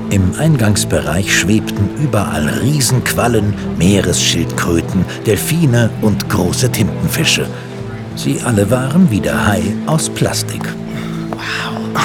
Im Eingangsbereich schwebten überall Riesenquallen, Meeresschildkröten, Delfine und große Tintenfische. Sie alle waren wie der Hai aus Plastik. Wow.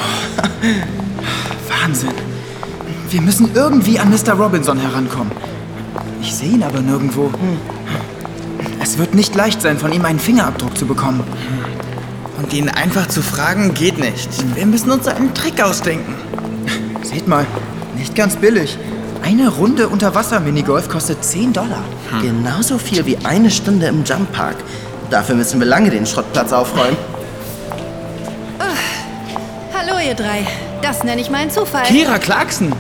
Wahnsinn. Wir müssen irgendwie an Mr. Robinson herankommen. Ich sehe ihn aber nirgendwo. Es wird nicht leicht sein, von ihm einen Fingerabdruck zu bekommen. Und ihn einfach zu fragen, geht nicht. Wir müssen uns einen Trick ausdenken. Seht mal, nicht ganz billig. Eine Runde Unterwasser-Minigolf kostet $10. Genauso viel wie eine Stunde im Jump Park. Dafür müssen wir lange den Schrottplatz aufräumen. Hallo, ihr drei. Das nenne ich mal einen Zufall. Kira Clarkson!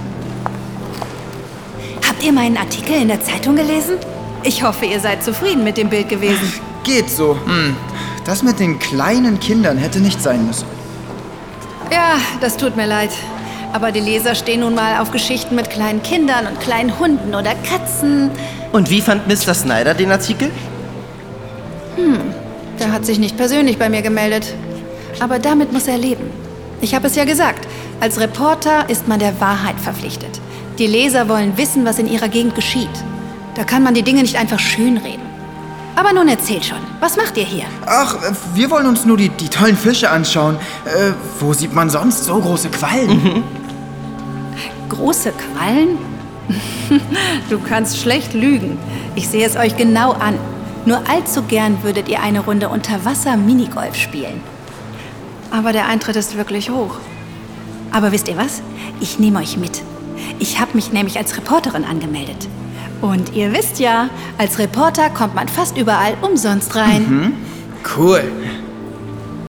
Habt ihr meinen Artikel in der Zeitung gelesen? Ich hoffe, ihr seid zufrieden mit dem Bild gewesen. Geht so. Das mit den kleinen Kindern hätte nicht sein müssen. Ja, das tut mir leid. Aber die Leser stehen nun mal auf Geschichten mit kleinen Kindern und kleinen Hunden oder Katzen. Und wie fand Mr. Snyder den Artikel? Der hat sich nicht persönlich bei mir gemeldet. Aber damit muss er leben. Ich habe es ja gesagt, als Reporter ist man der Wahrheit verpflichtet. Die Leser wollen wissen, was in ihrer Gegend geschieht. Da kann man die Dinge nicht einfach schönreden. Aber nun erzählt schon, was macht ihr hier? Ach, wir wollen uns nur die tollen Fische anschauen. Wo sieht man sonst so große Quallen? Große Quallen? Du kannst schlecht lügen. Ich sehe es euch genau an. Nur allzu gern würdet ihr eine Runde Unterwasser-Minigolf spielen. Aber der Eintritt ist wirklich hoch. Aber wisst ihr was? Ich nehme euch mit. Ich habe mich nämlich als Reporterin angemeldet. Und ihr wisst ja, als Reporter kommt man fast überall umsonst rein. Cool.